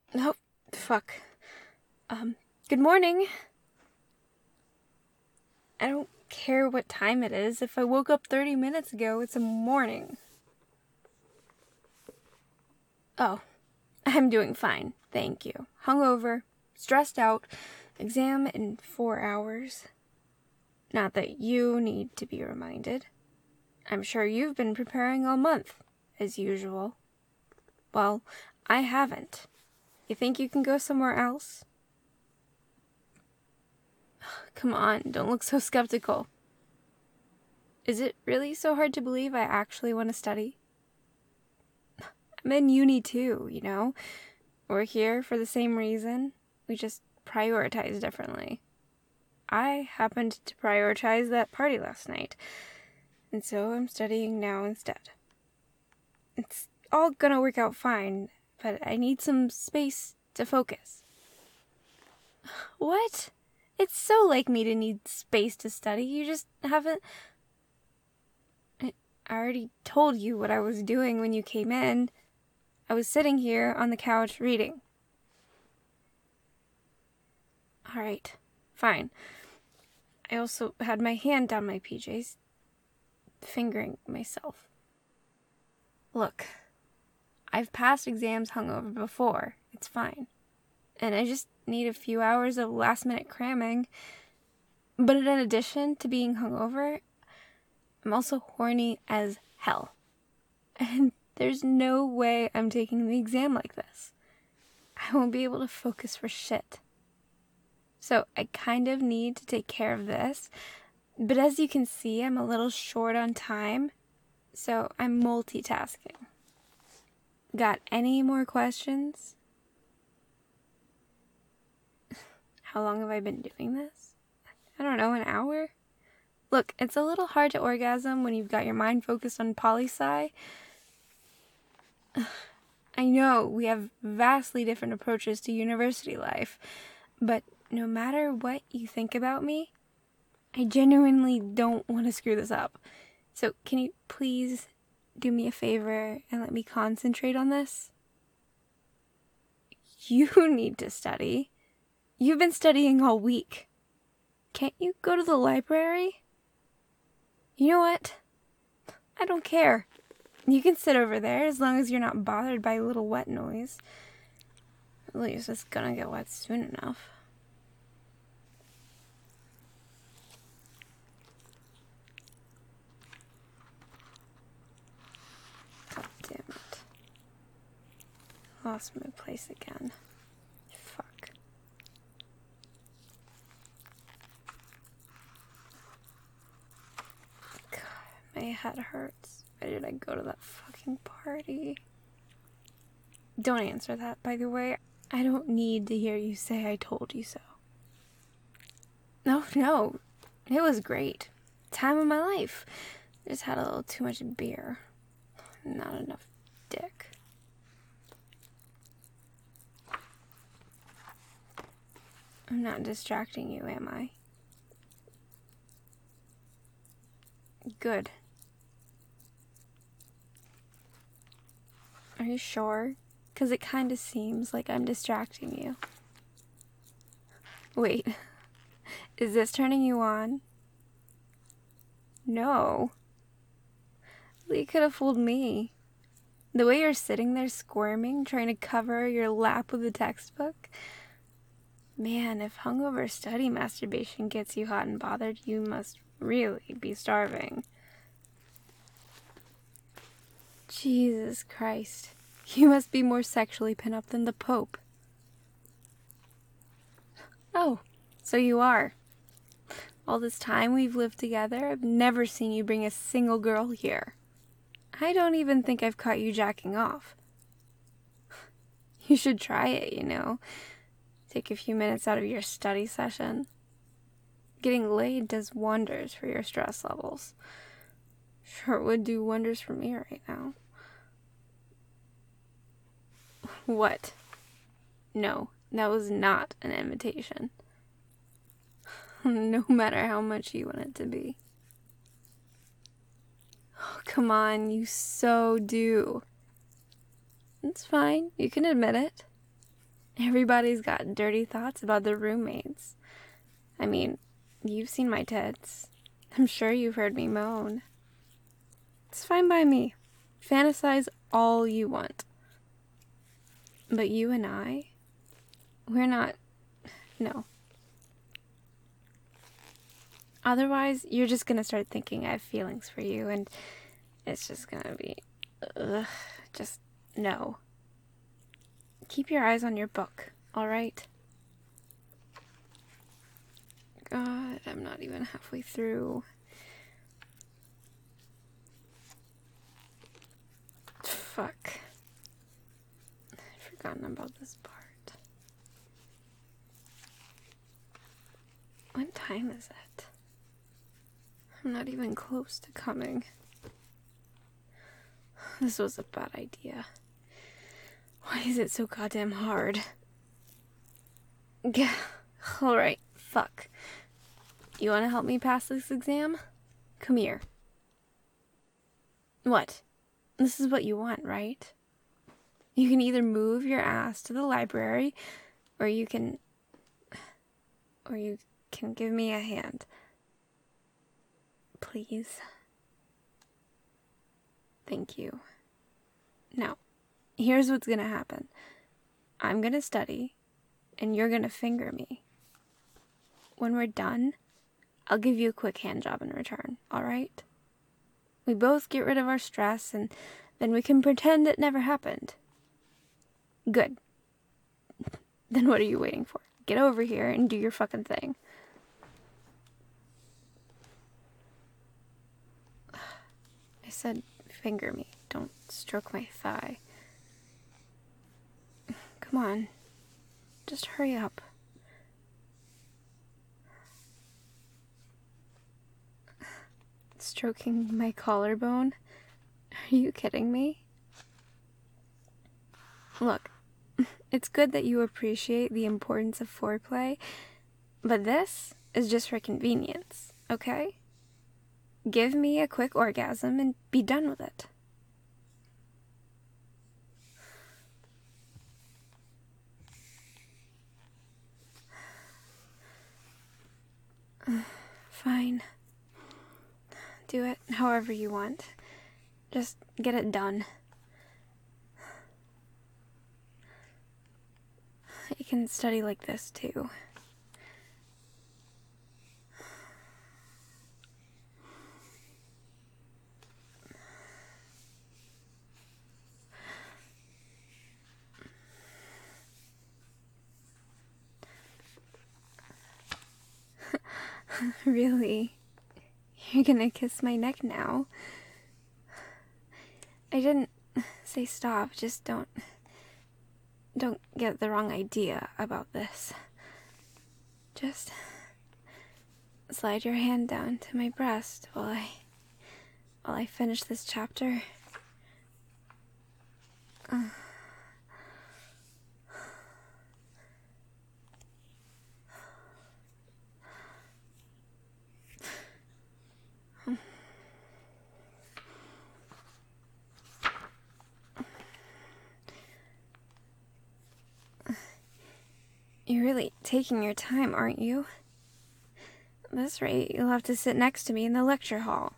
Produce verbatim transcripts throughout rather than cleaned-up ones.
Oh, fuck. Um, good morning. I don't care what time it is. If I woke up thirty minutes ago, it's a morning. Oh, I'm doing fine, thank you. Hungover, stressed out, exam in four hours. Not that you need to be reminded. I'm sure you've been preparing all month, as usual. Well, I haven't. You think you can go somewhere else? Come on, don't look so skeptical. Is it really so hard to believe I actually want to study? I'm in uni too, you know? We're here for the same reason. We just prioritize differently. I happened to prioritize that party last night, and so I'm studying now instead. It's all gonna work out fine, but I need some space to focus. What? It's so like me to need space to study. You just haven't... I already told you what I was doing when you came in. I was sitting here on the couch reading. Alright, fine. I also had my hand down my P Js, fingering myself. Look, I've passed exams hungover before. It's fine. And I just need a few hours of last-minute cramming. But in addition to being hungover, I'm also horny as hell. And there's no way I'm taking the exam like this. I won't be able to focus for shit. So I kind of need to take care of this. But as you can see, I'm a little short on time. So I'm multitasking. Got any more questions? How long have I been doing this? I don't know, an hour? Look, it's a little hard to orgasm when you've got your mind focused on poli-sci. I know we have vastly different approaches to university life, but no matter what you think about me, I genuinely don't want to screw this up. So can you please do me a favor and let me concentrate on this? You need to study. You've been studying all week. Can't you go to the library? You know what? I don't care. You can sit over there as long as you're not bothered by a little wet noise. At least it's gonna get wet soon enough. God damn it. Lost my place again. Fuck. God, my head hurts. Why did I go to that fucking party? Don't answer that, by the way. I don't need to hear you say I told you so. No, no. It was great. Time of my life. Just had a little too much beer. Not enough dick. I'm not distracting you, am I? Good. Are you sure? Because it kind of seems like I'm distracting you. Wait. Is this turning you on? No. You could have fooled me. The way you're sitting there squirming, trying to cover your lap with a textbook. Man, if hungover study masturbation gets you hot and bothered, you must really be starving. Jesus Christ. You must be more sexually pin up than the Pope. Oh, so you are. All this time we've lived together, I've never seen you bring a single girl here. I don't even think I've caught you jacking off. You should try it, you know. Take a few minutes out of your study session. Getting laid does wonders for your stress levels. Sure would do wonders for me right now. What? No, that was not an invitation. No matter how much you want it to be. Oh, come on, you so do. It's fine, you can admit it. Everybody's got dirty thoughts about their roommates. I mean, you've seen my tits. I'm sure you've heard me moan. It's fine by me. Fantasize all you want. But you and I, we're not... No. Otherwise, you're just gonna start thinking I have feelings for you, and it's just gonna be... Ugh, just no. Keep your eyes on your book, alright? God, I'm not even halfway through. Fuck. I've forgotten about this part. What time is it? I'm not even close to coming. This was a bad idea. Why is it so goddamn hard? Yeah. Alright, fuck. You wanna help me pass this exam? Come here. What? This is what you want, right? You can either move your ass to the library, or you can... Or you can give me a hand. Please. Thank you. Now, here's what's gonna happen. I'm gonna study, and you're gonna finger me. When we're done, I'll give you a quick hand job in return, alright? We both get rid of our stress, and then we can pretend it never happened. Good. Then what are you waiting for? Get over here and do your fucking thing. I said finger me, don't stroke my thigh. Come on. Just hurry up. Stroking my collarbone? Are you kidding me? Look, it's good that you appreciate the importance of foreplay, but this is just for convenience, okay? Give me a quick orgasm and be done with it. Fine. Do it however you want. Just get it done. You can study like this too. Really? You're gonna kiss my neck now? I didn't say stop, just don't... Don't get the wrong idea about this. Just slide your hand down to my breast while I... while I finish this chapter. Uh. You're really taking your time, aren't you? At this rate, you'll have to sit next to me in the lecture hall.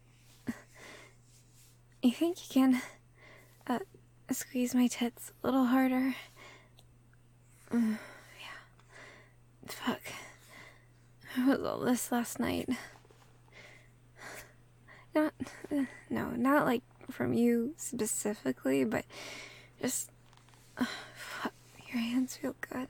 You think you can uh, squeeze my tits a little harder? Mm, yeah. Fuck. What was all this last night? Not, uh, no, not like from you specifically, but just... Uh, fuck, your hands feel good.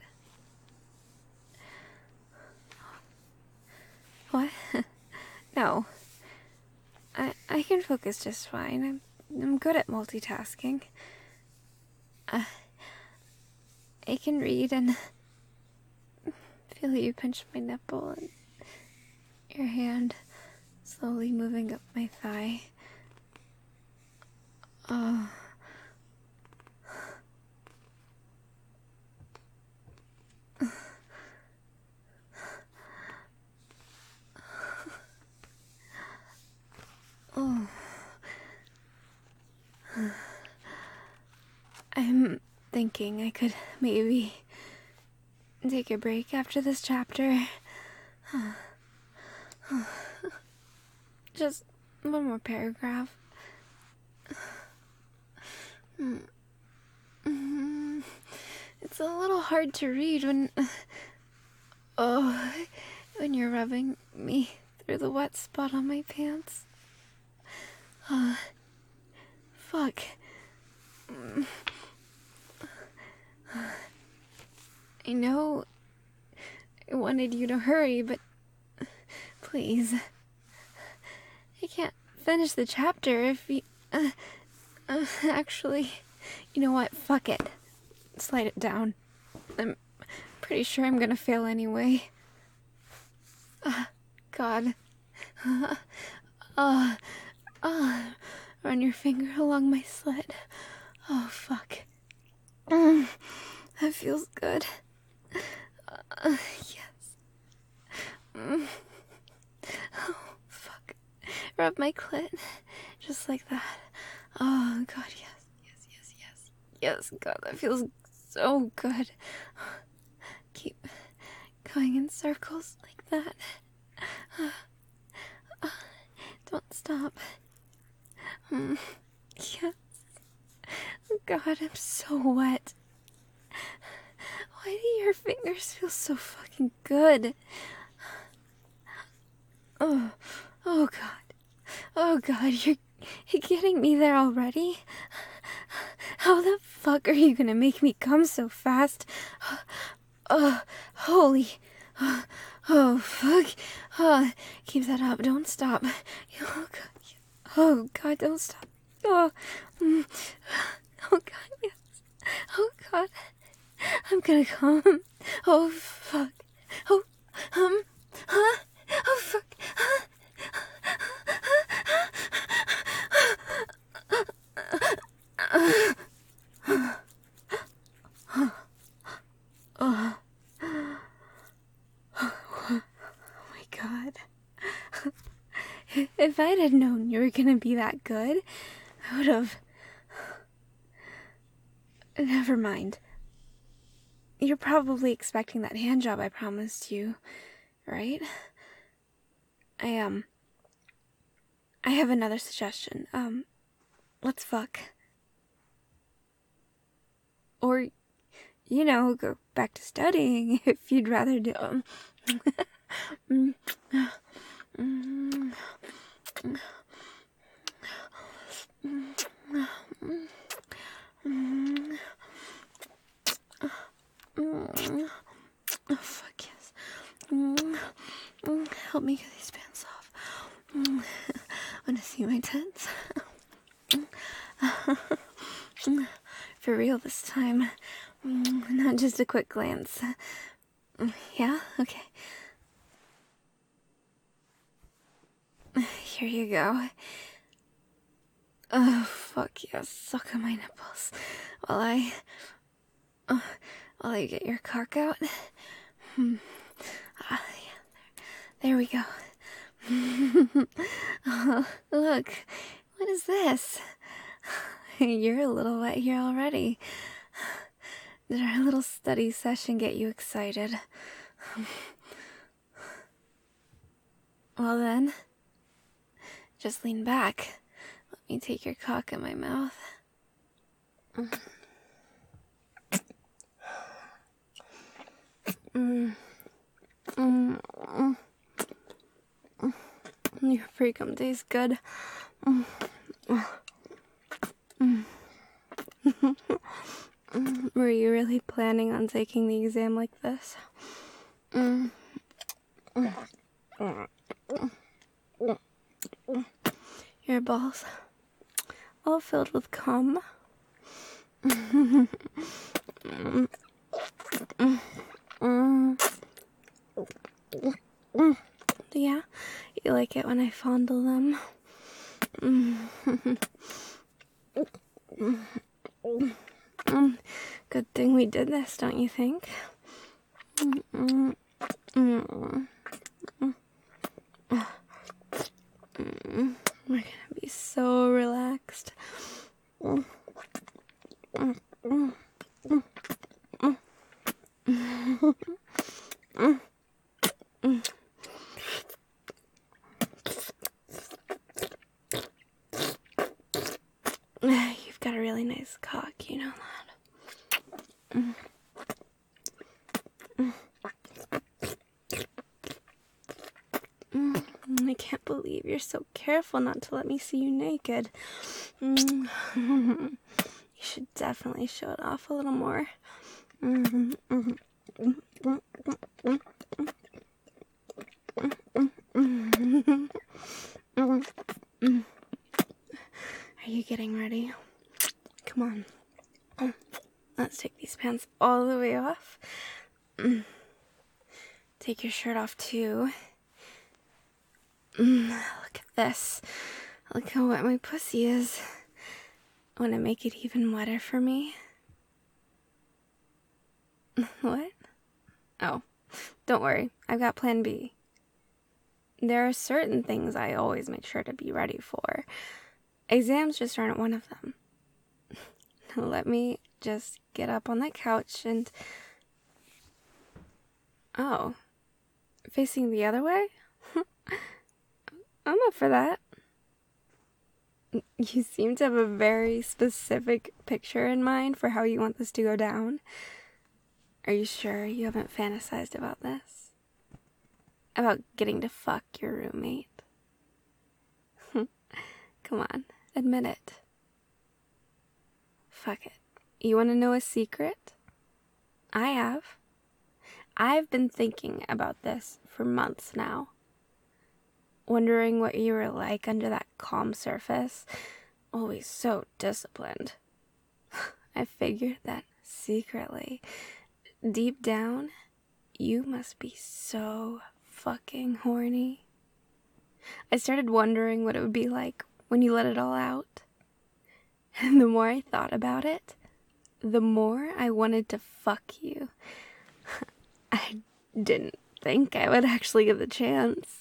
What? No. I I can focus just fine. I'm I'm good at multitasking. Uh, I can read and feel you pinch my nipple and your hand slowly moving up my thigh. Oh. Oh. I'm thinking I could maybe take a break after this chapter. Just one more paragraph. It's a little hard to read when... Oh, when you're rubbing me through the wet spot on my pants. Uh, fuck. I know I wanted you to hurry, but please. I can't finish the chapter if you... Uh, uh, actually, you know what? Fuck it. Slide it down. I'm pretty sure I'm gonna fail anyway. Uh, God. Uh, uh, uh, run your finger along my slit. Oh, fuck. Mm, that feels good. Uh, yes. Mm. Oh, fuck. Rub my clit. Just like that. Oh, God, yes. Yes, yes, yes. Yes, God, that feels so good. Keep going in circles like that. Uh, uh, don't stop. Mm, yes. God, I'm so wet. Why do your fingers feel so fucking good? Oh, oh God. Oh God, you're, you're getting me there already? How the fuck are you gonna make me come so fast? Oh, holy. Oh, oh fuck. Oh, keep that up. Don't stop. Oh God. Oh God, don't stop. Oh, mm. Oh God, yes. Oh God. I'm gonna come. Oh fuck. Oh, um, huh? Oh fuck. Huh? Oh. Oh my God. If I'd have known you were gonna be that good, I would have... Never mind. You're probably expecting that hand job I promised you, right? I, um... I have another suggestion. Um, let's fuck. Or, you know, go back to studying if you'd rather do... Um, mm, mm, mm, mm, mm, mm. Oh, fuck yes. Mm, mm, help me get these pants off. Mm, wanna see my tits? For real this time. Mm, not just a quick glance. Mm, yeah? Okay. Here you go. Oh, fuck yes. Suck on my nipples. While I... Uh, while I get your cock out. Hmm. Ah, yeah. There, there we go. Oh, look. What is this? You're a little wet here already. Did our little study session get you excited? Well then, just lean back. Let me take your cock in my mouth. Mm. Mm. Mm. Mm. Your pre-cum tastes good. Mm. Mm. Were you really planning on taking the exam like this? Mm. Your balls, all filled with cum. Yeah, you like it when I fondle them. Good thing we did this, don't you think? We're gonna be so relaxed. mm. Mm. You've got a really nice cock, you know that. Mm. Mm. Mm. I can't believe you're so careful not to let me see you naked. Mm. You should definitely show it off a little more. Mm-hmm. Mm-hmm. Mm-hmm. Mm-hmm. Mm-hmm. Are you getting ready? Come on. Let's take these pants all the way off. Take your shirt off too. Look at this. Look how wet my pussy is. Want to make it even wetter for me? What? Oh, don't worry. I've got plan B. There are certain things I always make sure to be ready for. Exams just aren't one of them. Let me just get up on that couch and... Oh. Facing the other way? I'm up for that. You seem to have a very specific picture in mind for how you want this to go down. Are you sure you haven't fantasized about this? About getting to fuck your roommate? Come on, admit it. Fuck it. You want to know a secret? I have. I've been thinking about this for months now. Wondering what you were like under that calm surface. Always so disciplined. I figured that secretly, deep down, you must be so fucking horny. I started wondering what it would be like when you let it all out. And the more I thought about it, the more I wanted to fuck you. I didn't think I would actually get the chance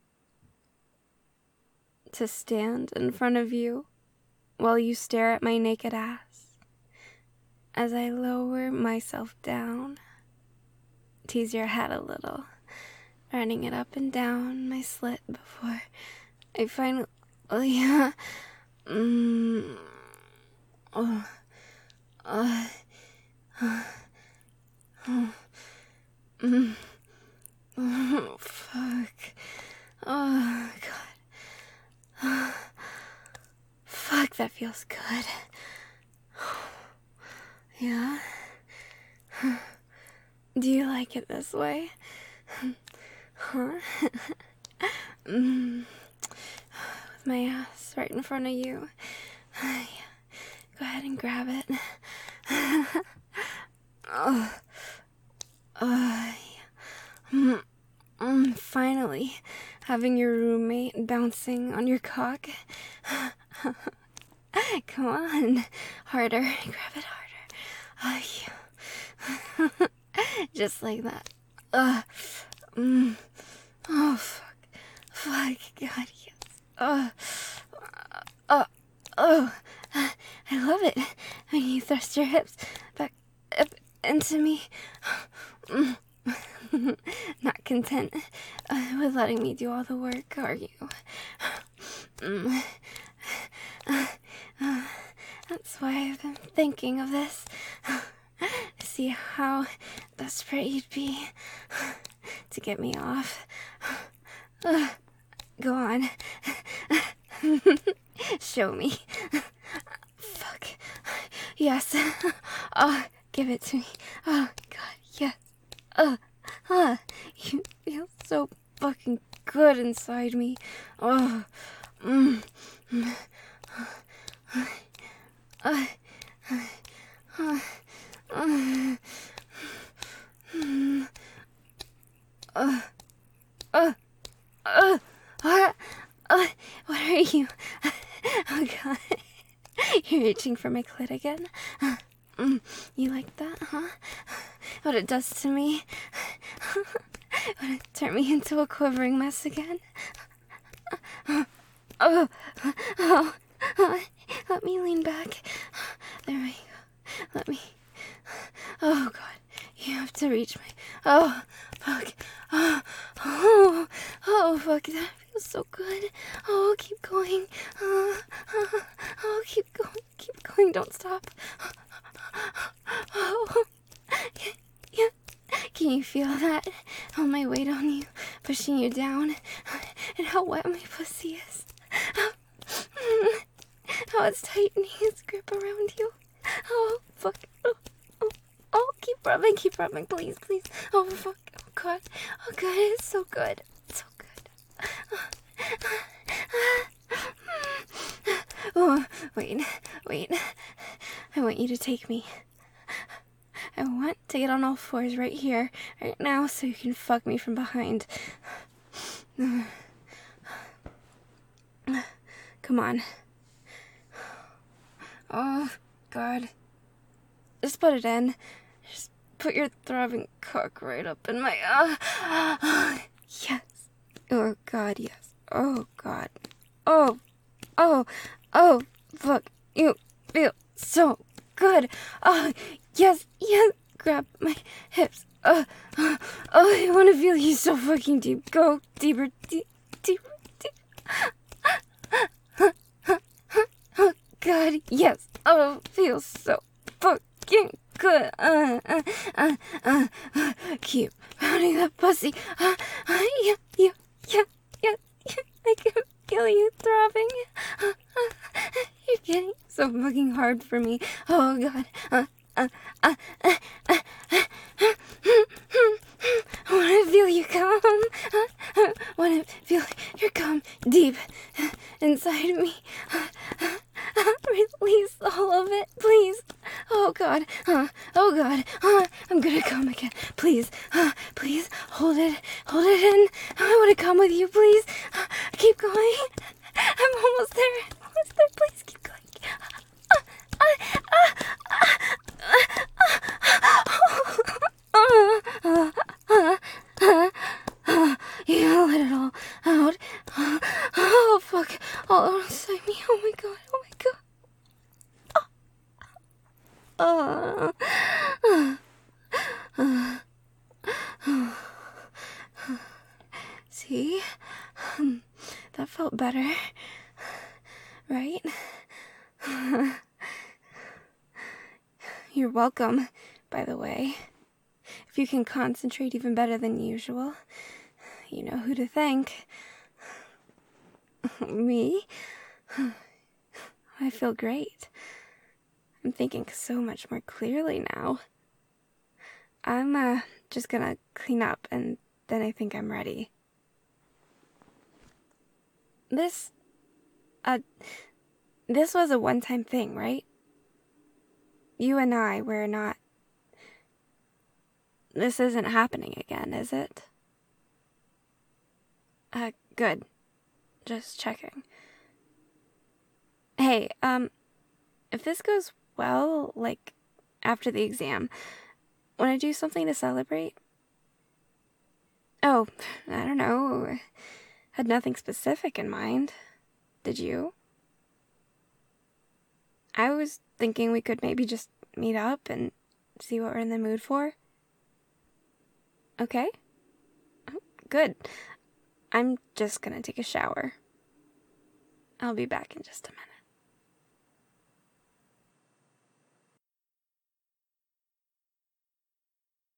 to stand in front of you while you stare at my naked ass as I lower myself down, tease your head a little, running it up and down my slit before I finally, oh yeah, mm, oh, oh, oh, oh, mm, oh, fuck, oh, God. Fuck, that feels good. Yeah? Do you like it this way? Huh? mm. With my ass right in front of you. Yeah. Go ahead and grab it. oh. Oh, yeah. mm. Mm, finally, having your roommate bouncing on your cock. Come on, harder, grab it harder. Oh, yeah. Just like that. Uh, mm. Oh, fuck. Fuck, God, yes. Oh, oh, oh. I love it when you thrust your hips back up into me. Mm. Not content uh, with letting me do all the work, are you? Mm. Uh, uh, that's why I've been thinking of this. See how desperate you'd be to get me off. Uh, go on. Show me. Fuck. Yes. Oh, give it to me. Oh, God, yes. Uh. Huh, you feel so fucking good inside me. Oh, mm. Uh, uh, uh, uh, uh, uh, uh, uh, uh, what are you? Oh, God. You're reaching for my clit again? Uh, mm, you like that, huh? What it does to me? Would it turn me into a quivering mess again? Oh, oh, oh, let me lean back. There we go. Let me. Oh, God. You have to reach my... Oh, fuck. Oh, oh, oh, fuck. That feels so good. Oh, keep going. Uh, uh, oh, keep going. Keep going. Don't stop. Oh, yeah. Can you feel that? All my weight on you, pushing you down, and how wet my pussy is. How it's tightening its grip around you. Oh, fuck. Oh, oh, oh, keep rubbing, keep rubbing, please, please. Oh, fuck. Oh, God. Oh, God, it's so good. It's so good. Oh, wait, wait. I want you to take me. I want to get on all fours right here, right now, so you can fuck me from behind. Come on. Oh, God. Just put it in. Just put your throbbing cock right up in my... Uh, yes. Oh, God, yes. Oh, God. Oh, oh, oh, fuck. You feel so good. Oh, yes, yes. Grab my hips. Oh, oh, oh I want to feel you so fucking deep. Go deeper, deep, deeper, deep. Oh, God, yes. Oh, feels so fucking good. Uh, uh, uh, uh, uh, keep pounding that pussy. Uh, uh, yeah, yeah, yeah, yeah, yeah. I can feel you throbbing. Uh, uh, you're getting so fucking hard for me. Oh, God. Uh, uh, uh, uh, uh, uh, uh, I want to feel you come. I uh, uh, want to feel your come deep inside me. Uh, uh, uh, release all of it, please. Oh, God. Uh, oh, God. Uh, I'm gonna come again. Please. Uh, please. Hold it. Hold it in. I want to come with you, please. Uh, keep going. I'm almost there. Almost there. Please keep going. Uh, uh, uh, uh, uh, uh, uh, uh, uh, you let it all out. Uh, oh, fuck. All inside me. Oh, my God. Oh, my God. Uh, uh, uh, uh, see? Um, that felt better. Right? You're welcome, by the way. If you can concentrate even better than usual, you know who to thank. Me? I feel great. I'm thinking so much more clearly now. I'm, uh, just gonna clean up, and then I think I'm ready. This, uh, this was a one-time thing, right? You and I, we're not... This isn't happening again, is it? Uh, good. Just checking. Hey, um, if this goes well, like, after the exam, wanna do something to celebrate? Oh, I don't know. Had nothing specific in mind. Did you? I was thinking we could maybe just meet up and see what we're in the mood for. Okay? Oh, good. I'm just gonna take a shower. I'll be back in just a minute.